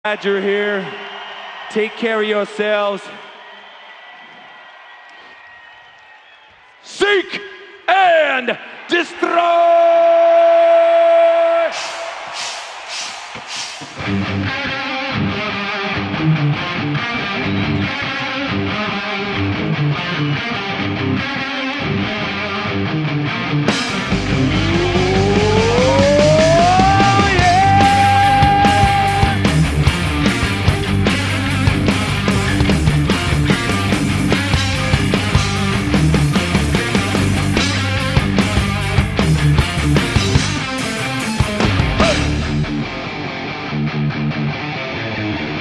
Glad you're here. Take care of yourselves. Seek and destroy!